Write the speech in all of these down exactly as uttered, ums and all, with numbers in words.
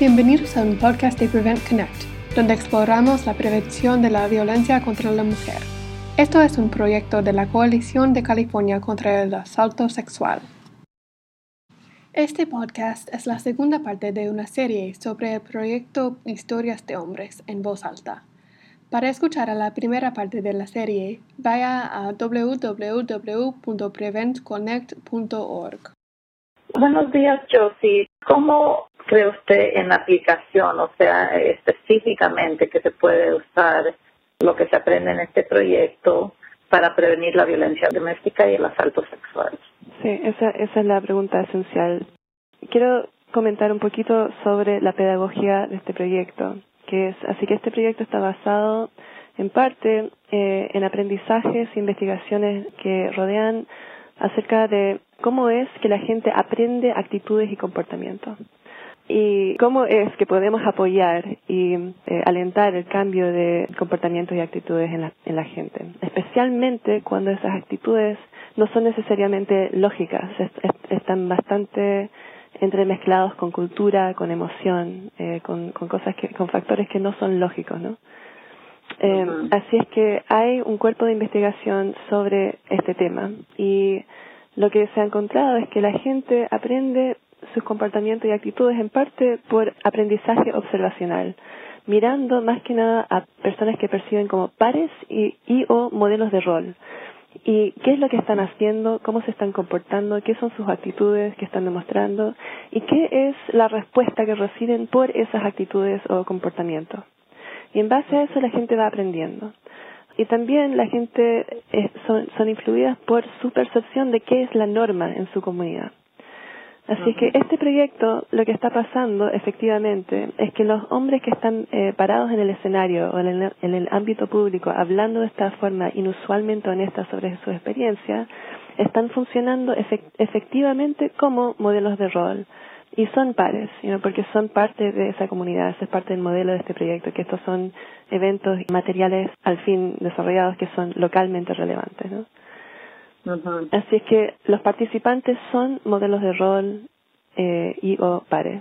Bienvenidos a un podcast de Prevent Connect, donde exploramos la prevención de la violencia contra la mujer. Esto es un proyecto de la Coalición de California contra el Asalto Sexual. Este podcast es la segunda parte de una serie sobre el proyecto Historias de Hombres en Voz Alta. Para escuchar a la primera parte de la serie, vaya a doble u doble u doble u punto prevent connect punto org. Buenos días, Josie. ¿Cómo cree usted en la aplicación, o sea, específicamente que se puede usar lo que se aprende en este proyecto para prevenir la violencia doméstica y el asalto sexual? Sí, esa, esa es la pregunta esencial. Quiero comentar un poquito sobre la pedagogía de este proyecto, que es, así que este proyecto está basado en parte eh, en aprendizajes e investigaciones que rodean acerca de cómo es que la gente aprende actitudes y comportamientos. Y cómo es que podemos apoyar y eh, alentar el cambio de comportamientos y actitudes en la, en la gente, especialmente cuando esas actitudes no son necesariamente lógicas, est- est- están bastante entremezclados con cultura, con emoción, eh, con, con cosas que, con factores que no son lógicos, ¿no? Eh, uh-huh. Así es que hay un cuerpo de investigación sobre este tema y lo que se ha encontrado es que la gente aprende sus comportamientos y actitudes en parte por aprendizaje observacional, mirando más que nada a personas que perciben como pares y, y o modelos de rol. Y qué es lo que están haciendo, cómo se están comportando, qué son sus actitudes que están demostrando y qué es la respuesta que reciben por esas actitudes o comportamientos. Y en base a eso la gente va aprendiendo. Y también la gente eh, son, son influidas por su percepción de qué es la norma en su comunidad. Así uh-huh. que este proyecto, lo que está pasando efectivamente es que los hombres que están eh, parados en el escenario o en el, en el ámbito público hablando de esta forma inusualmente honesta sobre su experiencia, están funcionando efect- efectivamente como modelos de rol. Y son pares, you know, porque son parte de esa comunidad, eso es parte del modelo de este proyecto, que estos son eventos y materiales al fin desarrollados que son localmente relevantes, ¿no? Uh-huh. Así es que los participantes son modelos de rol eh, y o pares.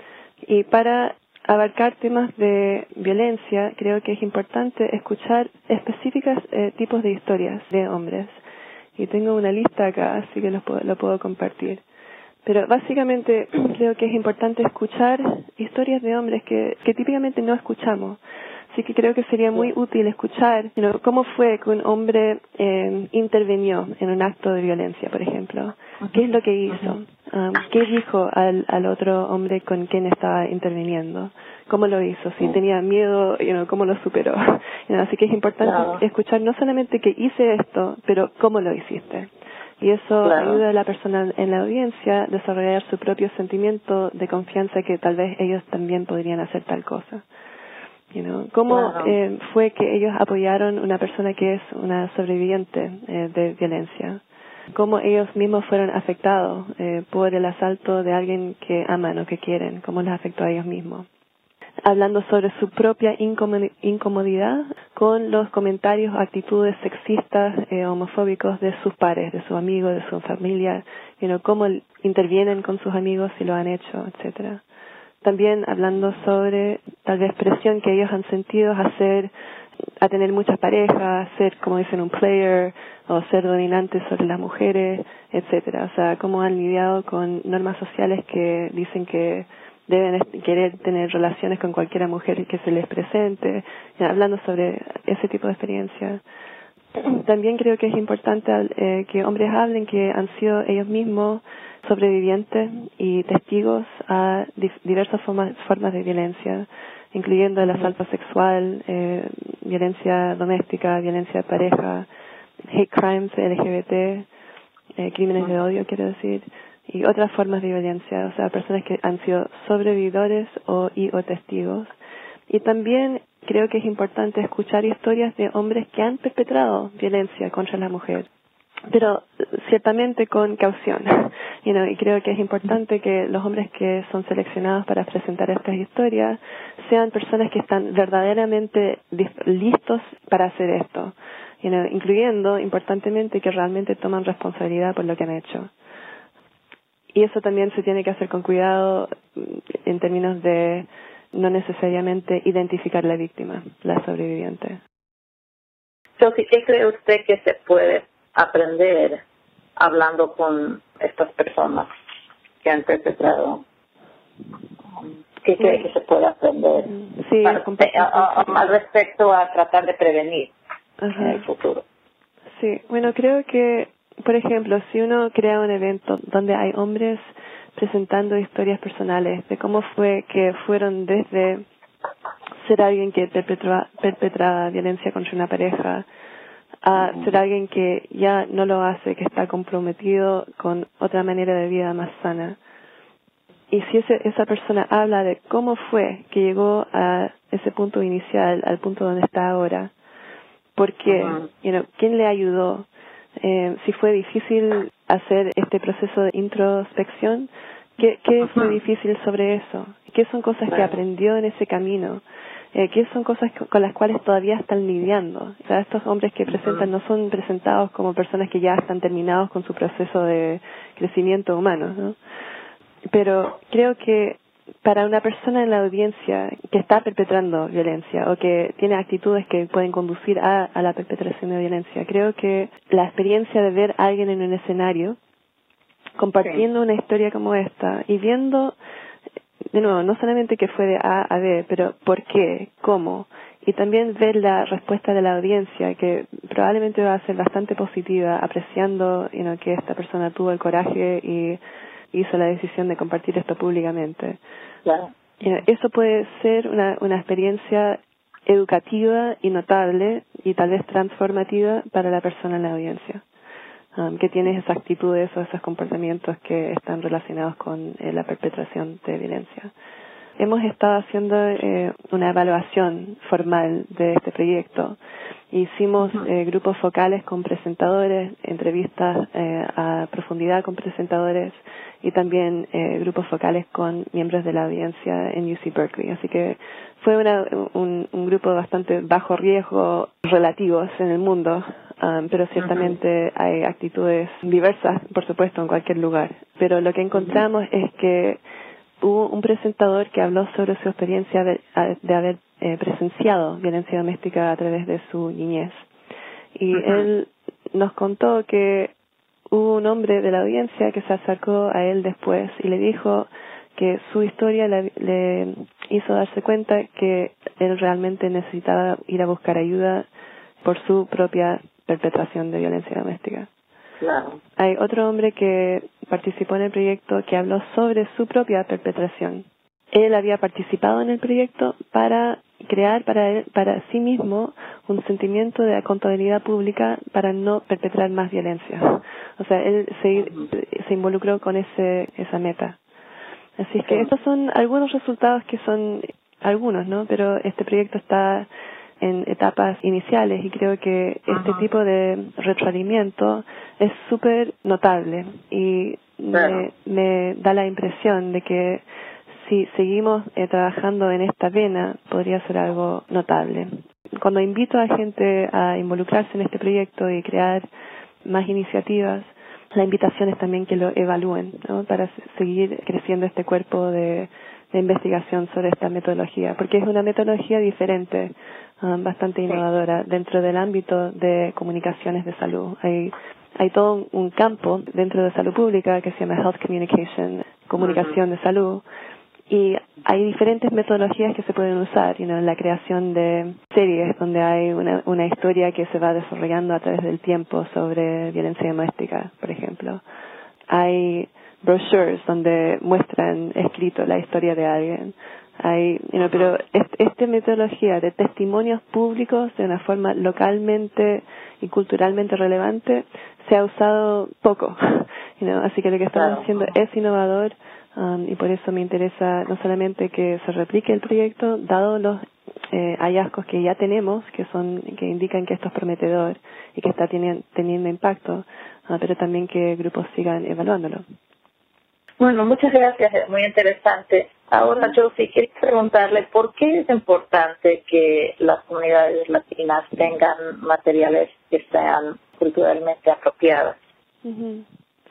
Y para abarcar temas de violencia, creo que es importante escuchar específicos eh, tipos de historias de hombres. Y tengo una lista acá, así que lo puedo, lo puedo compartir. Pero básicamente creo que es importante escuchar historias de hombres que, que típicamente no escuchamos. Así que creo que sería muy útil escuchar, you know, cómo fue que un hombre eh, intervenió en un acto de violencia, por ejemplo. ¿Qué es lo que hizo? Um, ¿Qué dijo al, al otro hombre con quien estaba interviniendo? ¿Cómo lo hizo? Si tenía miedo, you know, ¿cómo lo superó? You know, así que es importante claro. escuchar no solamente que hice esto, pero cómo lo hiciste. Y eso claro. ayuda a la persona en la audiencia a desarrollar su propio sentimiento de confianza que tal vez ellos también podrían hacer tal cosa. You know, ¿Cómo claro. eh, fue que ellos apoyaron a una persona que es una sobreviviente eh, de violencia? ¿Cómo ellos mismos fueron afectados eh, por el asalto de alguien que aman o que quieren? ¿Cómo les afectó a ellos mismos? Hablando sobre su propia incomodidad con los comentarios o actitudes sexistas, eh, homofóbicos de sus pares, de sus amigos, de su familia, you know, cómo intervienen con sus amigos si lo han hecho, etcétera. También hablando sobre tal vez presión que ellos han sentido a ser, a tener muchas parejas, ser, como dicen, un player o ser dominantes sobre las mujeres, etcétera. O sea, cómo han lidiado con normas sociales que dicen que deben querer tener relaciones con cualquier mujer que se les presente, hablando sobre ese tipo de experiencia. También creo que es importante eh, que hombres hablen que han sido ellos mismos sobrevivientes y testigos a dif- diversas formas, formas de violencia, incluyendo el asalto sexual, eh, violencia doméstica, violencia de pareja, hate crimes, L G B T, eh, crímenes de odio, quiero decir, y otras formas de violencia, o sea, personas que han sido sobrevividores o, y o testigos. Y también creo que es importante escuchar historias de hombres que han perpetrado violencia contra la mujer, pero ciertamente con caución. You know, y creo que es importante que los hombres que son seleccionados para presentar estas historias sean personas que están verdaderamente listos para hacer esto, you know, incluyendo, importantemente, que realmente toman responsabilidad por lo que han hecho. y eso también se tiene que hacer con cuidado en términos de no necesariamente identificar la víctima, la sobreviviente. Josie, ¿qué cree usted que se puede aprender hablando con estas personas que han perpetrado? ¿Qué cree que se puede aprender sí, para, a, a, a, al respecto a tratar de prevenir Ajá. en el futuro? Sí, bueno, creo que, por ejemplo, si uno crea un evento donde hay hombres presentando historias personales de cómo fue que fueron desde ser alguien que perpetraba, perpetraba violencia contra una pareja a ser alguien que ya no lo hace, que está comprometido con otra manera de vida más sana. Y si ese, esa persona habla de cómo fue que llegó a ese punto inicial, al punto donde está ahora, por qué, uh-huh. you know, quién le ayudó, eh, si fue difícil hacer este proceso de introspección, ¿qué, qué uh-huh. fue difícil sobre eso? ¿Qué son cosas que aprendió en ese camino? Eh, ¿Qué son cosas con las cuales todavía están lidiando? O sea, estos hombres que presentan no son presentados como personas que ya están terminados con su proceso de crecimiento humano, ¿no? Pero creo que para una persona en la audiencia que está perpetrando violencia o que tiene actitudes que pueden conducir a, a la perpetración de violencia, creo que la experiencia de ver a alguien en un escenario compartiendo sí. una historia como esta y viendo, de nuevo, no solamente que fue de A a B, pero por qué, cómo, y también ver la respuesta de la audiencia, que probablemente va a ser bastante positiva, apreciando you know, que esta persona tuvo el coraje y hizo la decisión de compartir esto públicamente. Claro. You know, eso puede ser una, una experiencia educativa y notable y tal vez transformativa para la persona en la audiencia, um, que tiene esas actitudes o esos comportamientos que están relacionados con eh, la perpetración de violencia. Hemos estado haciendo eh, una evaluación formal de este proyecto. Hicimos eh, grupos focales con presentadores, entrevistas eh, a profundidad con presentadores y también eh, grupos focales con miembros de la audiencia en U C Berkeley. Así que fue una, un, un grupo bastante bajo riesgo relativos en el mundo, um, pero ciertamente uh-huh. hay actitudes diversas, por supuesto, en cualquier lugar. Pero lo que encontramos uh-huh. es que hubo un presentador que habló sobre su experiencia de, de haber eh, presenciado violencia doméstica a través de su niñez. Y uh-huh. él nos contó que hubo un hombre de la audiencia que se acercó a él después y le dijo que su historia le, le hizo darse cuenta que él realmente necesitaba ir a buscar ayuda por su propia perpetración de violencia doméstica. Claro. Hay otro hombre que participó en el proyecto que habló sobre su propia perpetración. Él había participado en el proyecto para crear para él, para sí mismo un sentimiento de accountabilidad pública para no perpetrar más violencia. O sea, él se, se involucró con ese esa meta. Así es que estos son algunos resultados que son algunos, ¿no? Pero este proyecto está en etapas iniciales y creo que este uh-huh. tipo de retroalimento es súper notable y claro. me, me da la impresión de que si seguimos eh, trabajando en esta vena podría ser algo notable. Cuando invito a gente a involucrarse en este proyecto y crear más iniciativas, la invitación es también que lo evalúen, ¿no? Para seguir creciendo este cuerpo de, de investigación sobre esta metodología, porque es una metodología diferente, um, bastante innovadora dentro del ámbito de comunicaciones de salud. Hay hay todo un, un campo dentro de salud pública que se llama Health Communication, comunicación de salud, y hay diferentes metodologías que se pueden usar, you know, en la creación de series donde hay una, una historia que se va desarrollando a través del tiempo sobre violencia doméstica, por ejemplo. Hay brochures donde muestran escrito la historia de alguien. Hay, you know, pero este, esta metodología de testimonios públicos de una forma localmente y culturalmente relevante se ha usado poco, you know, así que lo que estamos claro. haciendo es innovador. Um, y por eso me interesa no solamente que se replique el proyecto, dado los eh, hallazgos que ya tenemos, que son que indican que esto es prometedor y que está teniendo, teniendo impacto, uh, pero también que grupos sigan evaluándolo. Bueno, muchas gracias, es muy interesante. Ahora, Josie, quería preguntarle por qué es importante que las comunidades latinas tengan materiales que sean culturalmente apropiados. Uh-huh.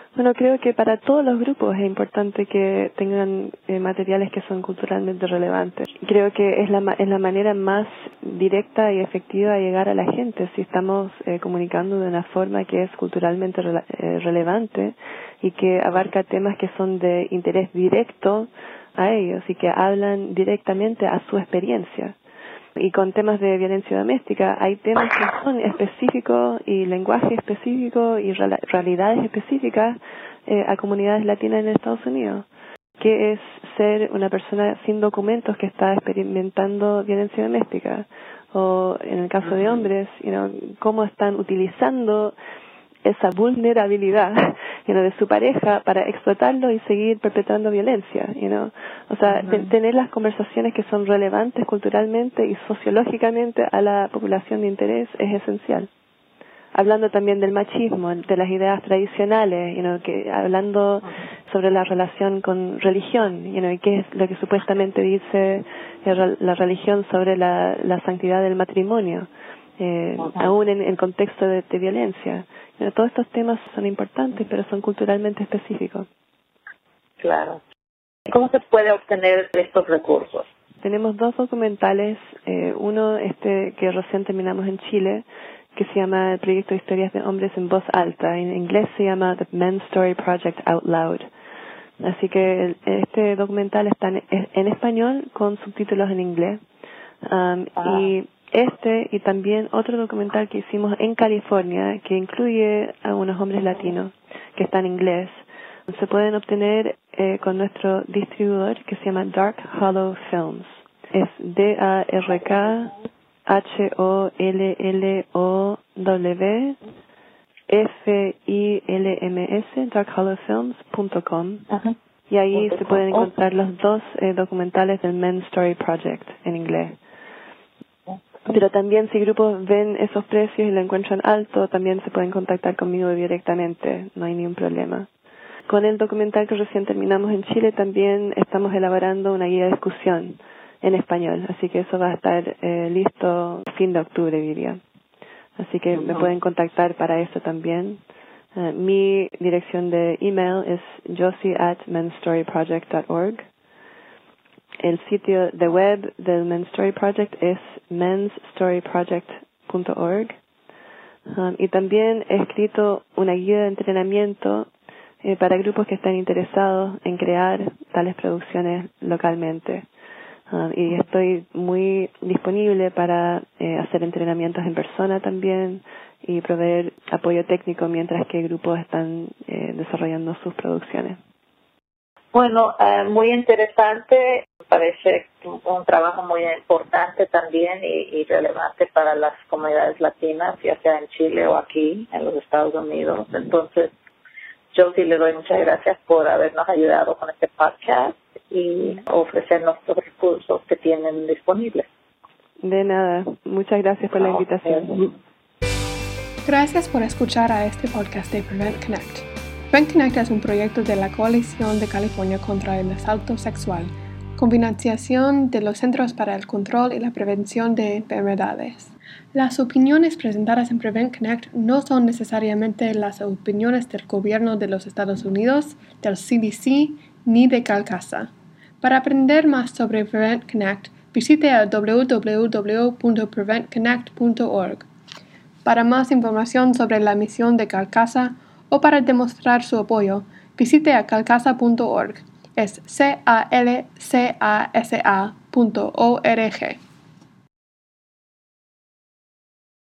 Bueno, creo que para todos los grupos es importante que tengan eh, materiales que son culturalmente relevantes. Creo que es la, es la manera más directa y efectiva de llegar a la gente si estamos eh, comunicando de una forma que es culturalmente rele eh, relevante y que abarca temas que son de interés directo a ellos y que hablan directamente a su experiencia. Y con temas de violencia doméstica hay temas que son específicos y lenguaje específico y real realidades específicas eh, a comunidades latinas en Estados Unidos, que es ser una persona sin documentos que está experimentando violencia doméstica, o en el caso de hombres, you know, cómo están utilizando esa vulnerabilidad you know, de su pareja para explotarlo y seguir perpetrando violencia. You know? O sea, uh-huh. tener las conversaciones que son relevantes culturalmente y sociológicamente a la población de interés es esencial. Hablando también del machismo, de las ideas tradicionales, you know, que, hablando uh-huh. sobre la relación con religión, you know, y qué es lo que supuestamente dice la religión sobre la, la santidad del matrimonio, eh, uh-huh. aún en el contexto de, de violencia. Bueno, todos estos temas son importantes, pero son culturalmente específicos. Claro. ¿Cómo se puede obtener estos recursos? Tenemos dos documentales, eh, uno este que recién terminamos en Chile, que se llama el Proyecto de Historias de Hombres en Voz Alta. En inglés se llama The Men's Story Project Out Loud. Así que este documental está en, en español con subtítulos en inglés. Um, ah. Y este y también otro documental que hicimos en California que incluye a unos hombres latinos que está en inglés se pueden obtener eh, con nuestro distribuidor que se llama Dark Hollow Films. Es D A R K H O L L O W F I L M S dark hollow films punto com. Uh-huh. Y ahí se pueden encontrar los dos eh, documentales del Men's Story Project en inglés. Pero también si grupos ven esos precios y lo encuentran alto, también se pueden contactar conmigo directamente, no hay ningún problema. Con el documental que recién terminamos en Chile también estamos elaborando una guía de discusión en español, así que eso va a estar eh, listo fin de octubre, diría. Así que me pueden contactar para eso también. Uh, mi dirección de email es josie at menstoryproject dot org. El sitio de web del Men's Story Project es mens story project punto org. Um, y también he escrito una guía de entrenamiento eh, para grupos que están interesados en crear tales producciones localmente. Um, y estoy muy disponible para eh, hacer entrenamientos en persona también y proveer apoyo técnico mientras que grupos están eh, desarrollando sus producciones. Bueno, eh, muy interesante, parece un, un trabajo muy importante también y, y relevante para las comunidades latinas, ya sea en Chile o aquí, en los Estados Unidos. Entonces, yo sí le doy muchas gracias por habernos ayudado con este podcast y ofrecernos los recursos que tienen disponibles. De nada, muchas gracias por la invitación. Gracias por escuchar a este podcast de Prevent Connect. Prevent Connect es un proyecto de la Coalición de California contra el Asalto Sexual, con financiación de los Centros para el Control y la Prevención de Enfermedades. Las opiniones presentadas en Prevent Connect no son necesariamente las opiniones del Gobierno de los Estados Unidos, del C D C, ni de Calcasa. Para aprender más sobre Prevent Connect, visite a w w w punto prevent connect punto org. Para más información sobre la misión de Calcasa o para demostrar su apoyo, visite a calcasa punto org. Es C A L C A S A punto O R G.